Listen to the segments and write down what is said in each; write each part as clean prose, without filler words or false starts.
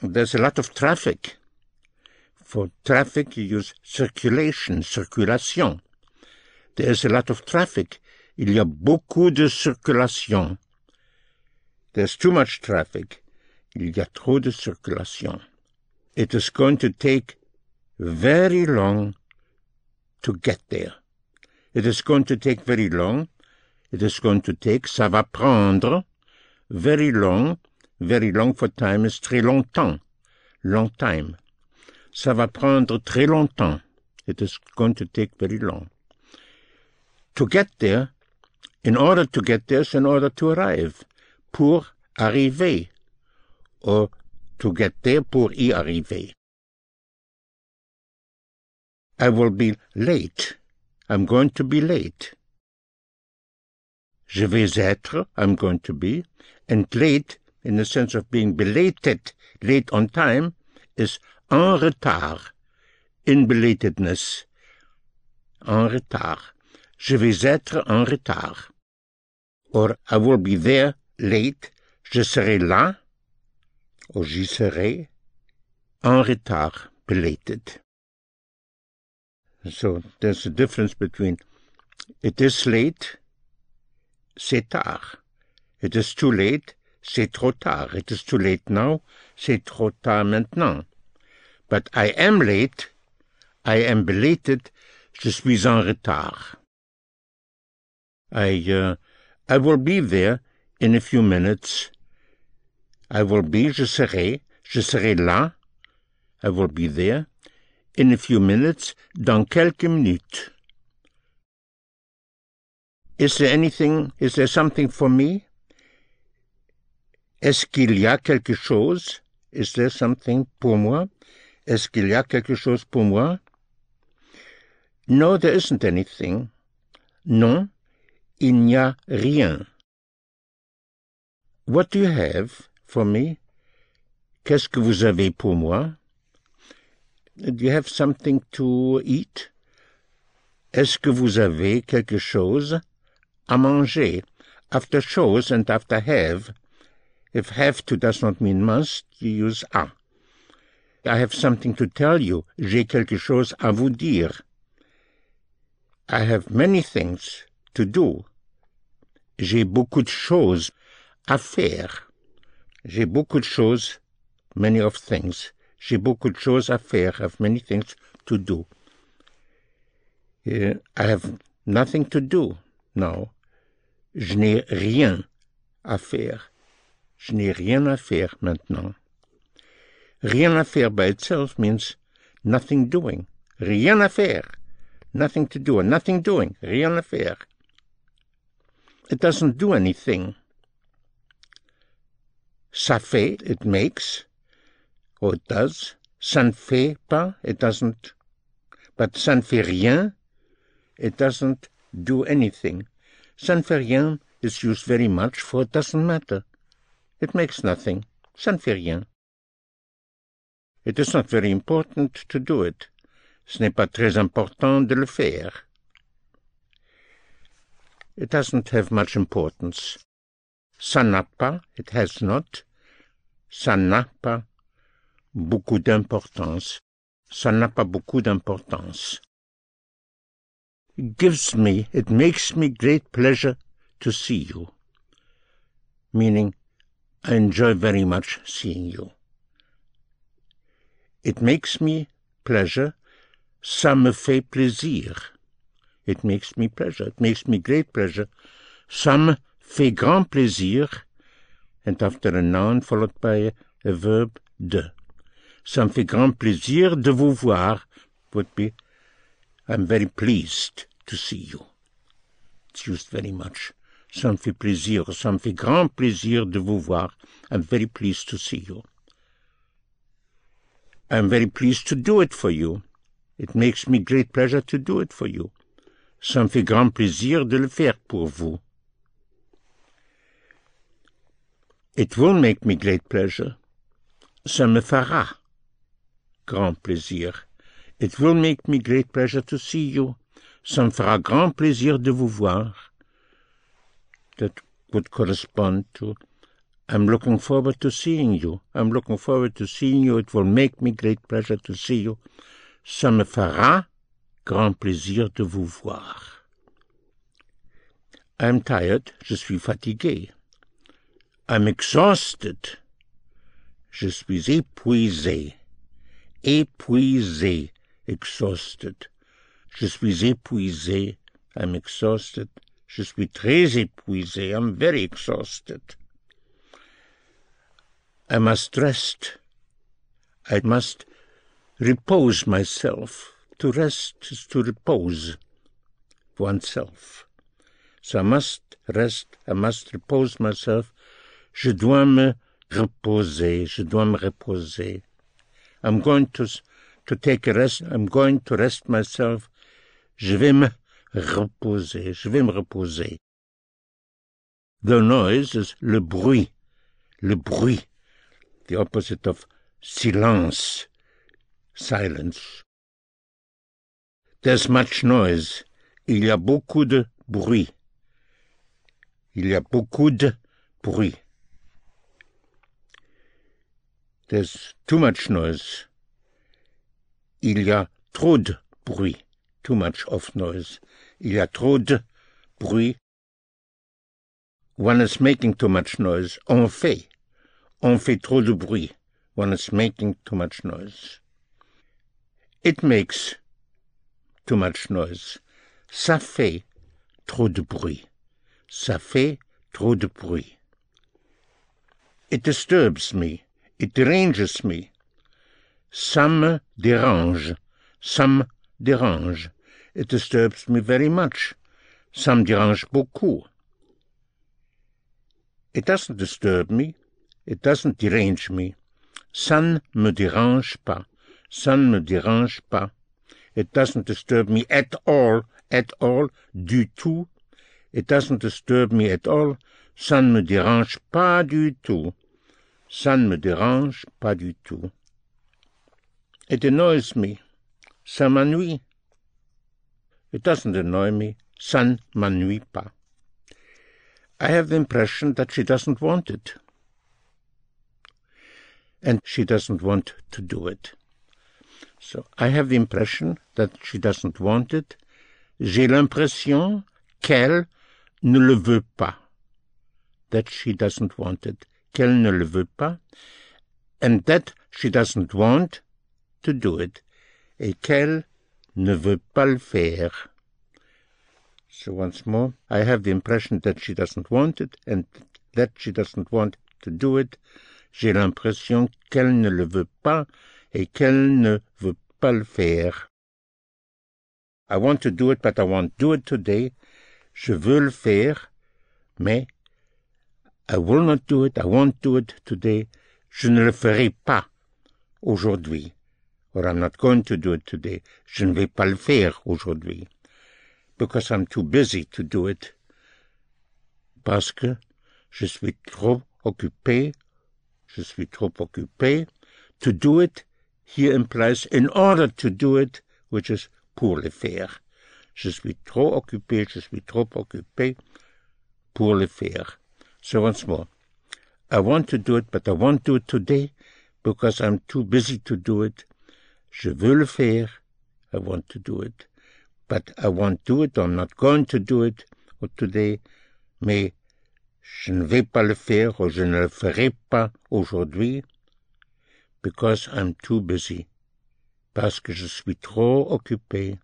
there's a lot of traffic. For traffic, you use circulation, circulation. There's a lot of traffic. Il y a beaucoup de circulation. There's too much traffic. Il y a trop de circulation. It is going to take very long to get there. It is going to take very long. It is going to take, ça va prendre, very long for time is très longtemps, long time. Ça va prendre très longtemps. It is going to take very long. To get there, in order to get there, is in order to arrive, pour arriver, or to get there, pour y arriver. I will be late. I'm going to be late. Je vais être, I'm going to be, and late, in the sense of being belated, late on time, is en retard, in belatedness, en retard. Je vais être en retard. Or, I will be there, late, je serai là, or j'y serai, en retard, belated. So, there's a difference between it is late, c'est tard. It is too late, c'est trop tard. It is too late now, c'est trop tard maintenant. But I am late, I am belated, je suis en retard. I will be there in a few minutes. I will be, je serai là. I will be there in a few minutes, dans quelques minutes. Is there something for me? Est-ce qu'il y a quelque chose? Is there something pour moi? Est-ce qu'il y a quelque chose pour moi? No, there isn't anything. Non, il n'y a rien. What do you have for me? Qu'est-ce que vous avez pour moi? Do you have something to eat? Est-ce que vous avez quelque chose à manger? After chose and after have, if have to does not mean must, you use a. I have something to tell you. J'ai quelque chose à vous dire. I have many things to do. J'ai beaucoup de choses à faire. J'ai beaucoup de choses, many of things. J'ai beaucoup de choses à faire. I have many things to do. I have nothing to do now. Je n'ai rien à faire. Je n'ai rien à faire maintenant. Rien à faire by itself means nothing doing. Rien à faire. Nothing to do and nothing doing. Rien à faire. It doesn't do anything. Ça fait, it makes, or it does. Ça ne fait pas, it doesn't. But ça ne fait rien, it doesn't do anything. Ça ne fait rien is used very much for it doesn't matter. It makes nothing. Ça ne fait rien. It is not very important to do it. Ce n'est pas très important de le faire. It doesn't have much importance. Ça n'a pas, it has not. Ça n'a pas beaucoup d'importance. Ça n'a pas beaucoup d'importance. It gives me, it makes me great pleasure to see you. Meaning, I enjoy very much seeing you. It makes me pleasure. Ça me fait plaisir. It makes me pleasure. It makes me great pleasure. Ça me fait grand plaisir. And after a noun followed by a verb, de. Ça me fait grand plaisir de vous voir would be, I'm very pleased to see you. It's used very much. Ça me fait plaisir, ça me fait grand plaisir de vous voir. I'm very pleased to see you. I'm very pleased to do it for you. It makes me great pleasure to do it for you. Ça me fait grand plaisir de le faire pour vous. It will make me great pleasure. Ça me fera grand plaisir. It will make me great pleasure to see you. Ça me fera grand plaisir de vous voir. That would correspond to I'm looking forward to seeing you. I'm looking forward to seeing you. It will make me great pleasure to see you. Ça me fera grand plaisir de vous voir. I'm tired. Je suis fatigué. I'm exhausted. Je suis épuisé. Épuisé. Exhausted. Je suis épuisé. I'm exhausted. Je suis très épuisé. I'm very exhausted. I must rest. I must repose myself. To rest is to repose oneself. So I must rest. I must repose myself. Je dois me reposer. Je dois me reposer. I'm going to take a rest. I'm going to rest myself. Je vais me reposer. Je vais me reposer. The noise is le bruit. Le bruit. The opposite of silence. Silence. There's much noise. Il y a beaucoup de bruit. Il y a beaucoup de bruit. There's too much noise. Il y a trop de bruit. Too much of noise. Il y a trop de bruit. One is making too much noise. On fait trop de bruit. One is making too much noise. It makes too much noise. Ça fait trop de bruit. Ça fait trop de bruit. It disturbs me. It deranges me. Ça me dérange. Ça me dérange. It disturbs me very much. Ça me dérange beaucoup. It doesn't disturb me. It doesn't derange me. Ça ne me dérange pas. Ça ne me dérange pas. It doesn't disturb me at all, du tout. It doesn't disturb me at all. Ça ne me dérange pas du tout. Ça ne me dérange pas du tout. It annoys me. Ça m'ennuie. It doesn't annoy me. Ça ne m'ennuie pas. I have the impression that she doesn't want it. And she doesn't want to do it. So I have the impression that she doesn't want it. J'ai l'impression qu'elle ne le veut pas. That she doesn't want it. Qu'elle ne le veut pas. And that she doesn't want to do it. Et qu'elle ne veut pas le faire. So once more, I have the impression that she doesn't want it and that she doesn't want to do it. J'ai l'impression qu'elle ne le veut pas et qu'elle ne veut pas le faire. I want to do it, but I won't do it today. Je veux le faire, mais I will not do it, I won't do it today. Je ne le ferai pas aujourd'hui. Or I'm not going to do it today. Je ne vais pas le faire aujourd'hui. Because I'm too busy to do it. Parce que je suis trop occupé. Je suis trop occupé. To do it here implies in order to do it, which is pour le faire. Je suis trop occupé pour le faire. So once more, I want to do it, but I won't do it today because I'm too busy to do it. Je veux le faire, I want to do it, but I won't do it, I'm not going to do it today, mais je ne vais pas le faire ou je ne le ferai pas aujourd'hui because I'm too busy, parce que je suis trop occupé,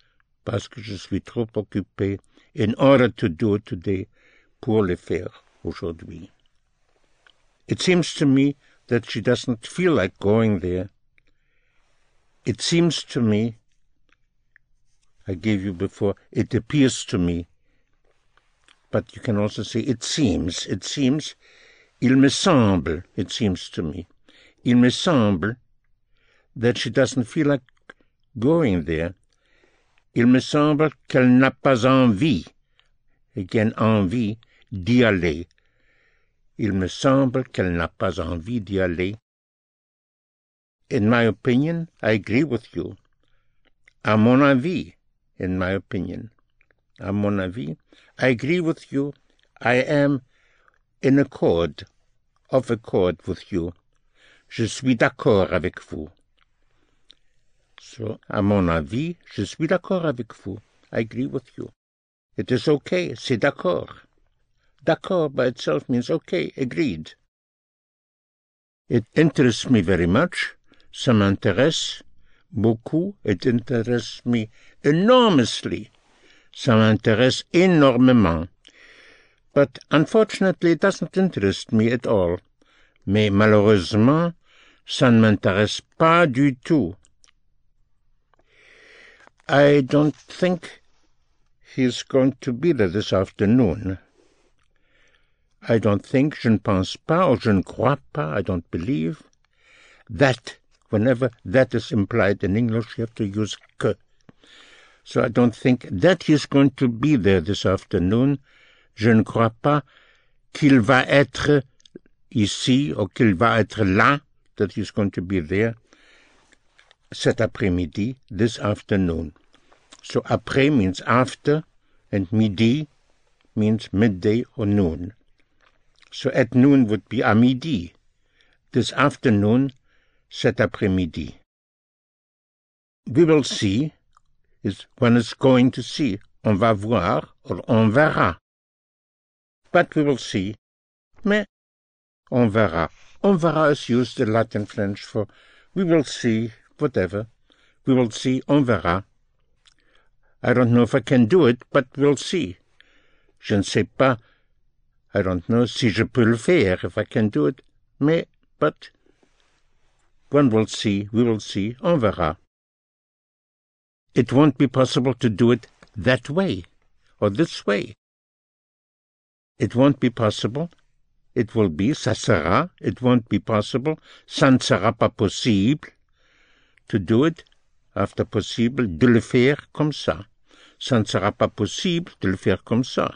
in order to do it today, pour le faire aujourd'hui. It seems to me that she doesn't feel like going there. It seems to me, I gave you before, it appears to me, but you can also say it seems, il me semble, it seems to me, il me semble that she doesn't feel like going there. Il me semble qu'elle n'a pas envie, again envie, d'y aller. Il me semble qu'elle n'a pas envie d'y aller. In my opinion, I agree with you. À mon avis, in my opinion. À mon avis, I agree with you. I am in accord of accord with you. Je suis d'accord avec vous. So, à mon avis, je suis d'accord avec vous. I agree with you. It is okay, c'est d'accord. D'accord by itself means okay, agreed. It interests me very much. Ça m'intéresse beaucoup. It interests me enormously. Ça m'intéresse énormément. But unfortunately, it doesn't interest me at all. Mais malheureusement, ça ne m'intéresse pas du tout. I don't think he's going to be there this afternoon. I don't think, je ne pense pas, or je ne crois pas, I don't believe, that, whenever that is implied in English, you have to use que. So I don't think that he's going to be there this afternoon. Je ne crois pas qu'il va être ici, or qu'il va être là, that he's going to be there, cet après-midi, this afternoon. So après means after, and midi means midday or noon. So at noon would be à midi. This afternoon, cet après-midi. We will see is one is going to see. On va voir or on verra. But we will see. Mais on verra. On verra is used in Latin French for we will see, whatever. We will see, on verra. I don't know if I can do it, but we'll see. Je ne sais pas. I don't know si je peux le faire, if I can do it. Mais, but, one will see, we will see, on verra. It won't be possible to do it that way, or this way. It won't be possible. It will be, ça sera. It won't be possible. Ça ne sera pas possible to do it. After possible, de le faire comme ça. Ça ne sera pas possible de le faire comme ça.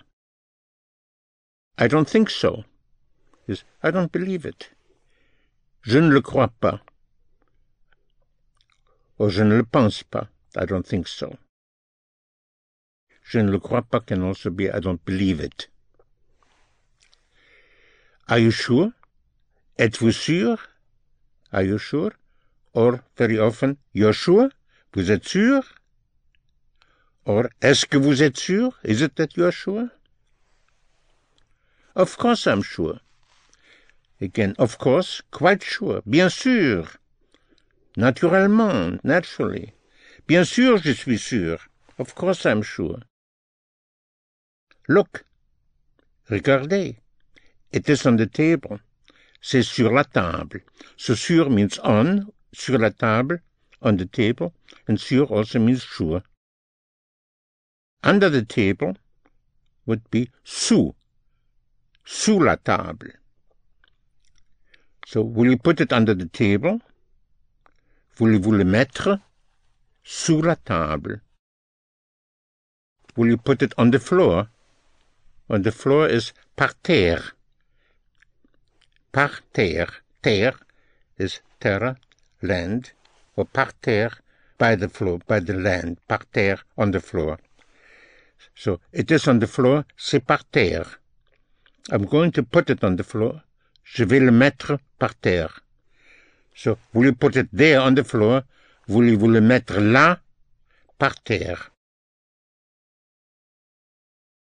I don't think so. Yes, I don't believe it. Je ne le crois pas. Or je ne le pense pas. I don't think so. Je ne le crois pas can also be I don't believe it. Are you sure? Êtes-vous sûr? Are you sure? Or, very often, you're sure? Vous êtes sûr? Or, est-ce que vous êtes sûr? Is it that you're sure? Of course I'm sure. Again, of course, quite sure. Bien sûr. Naturellement, naturally. Bien sûr, je suis sûr. Of course I'm sure. Look. Regardez. It is on the table. C'est sur la table. So sur means on, sur la table, on the table, and sur also means sure. Under the table would be sous la table. So, will you put it under the table? Voulez-vous le mettre sous la table? Will you put it on the floor? On the floor is par terre. Par terre. Terre is terra, land, or par terre, by the floor, by the land. Par terre, on the floor. So, it is on the floor, c'est par terre. I'm going to put it on the floor. Je vais le mettre par terre. So, will you put it there on the floor? Voulez-vous le mettre là, par terre?